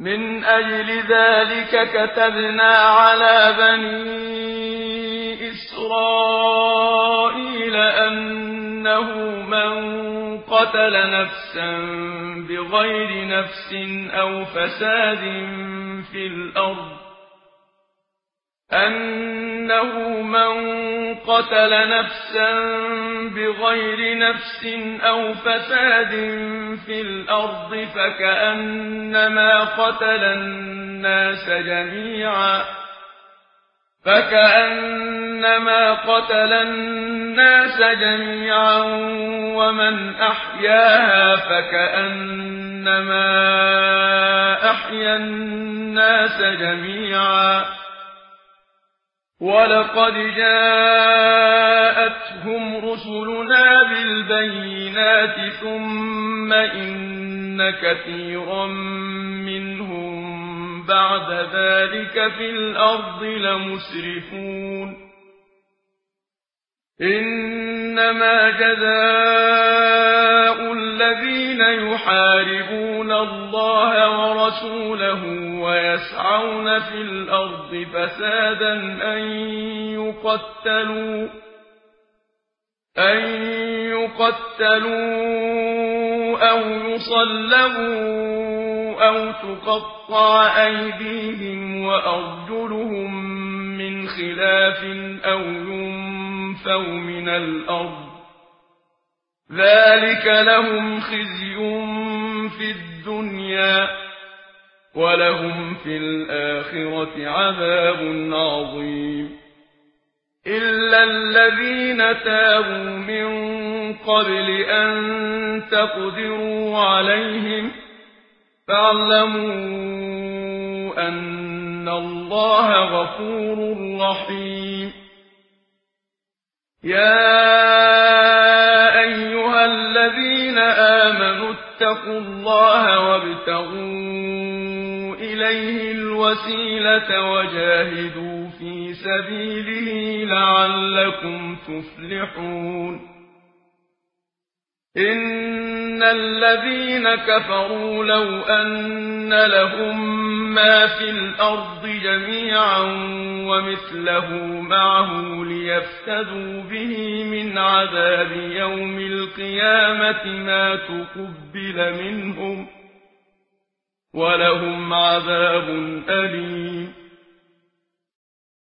من أجل ذلك كتبنا على بني إسرائيل أنه من قتل نفسا بغير نفس أو فساد في الأرض فكأنما قتل الناس جميعا ومن أحياها فكأنما أحيا الناس جميعا ولقد جاءتهم رسلنا بالبينات ثم إن كثيرا منهم بعد ذلك في الأرض لمسرفون إنما جزاء الذين يحاربون الله ورسوله ويسعون في الأرض فسادا أن يقتلوا أو يصلبوا أو تقطع أيديهم وأرجلهم من خلاف أو ينفوا من الأرض ذلك لهم خزي في الدنيا ولهم في الآخرة عذاب عظيم إلا الذين تابوا من قبل أن تقدروا عليهم فاعلموا أن الله غفور رحيم يا أيها الذين آمنوا اتقوا الله وابتغوا إليه الوسيلة وجاهدوا في سبيله لعلكم تفلحون إن الذين كفروا لو أن لهم ما في الأرض جميعا ومثله معه ليفتدوا به من عذاب يوم القيامة ما تقبل منهم ولهم عذاب أليم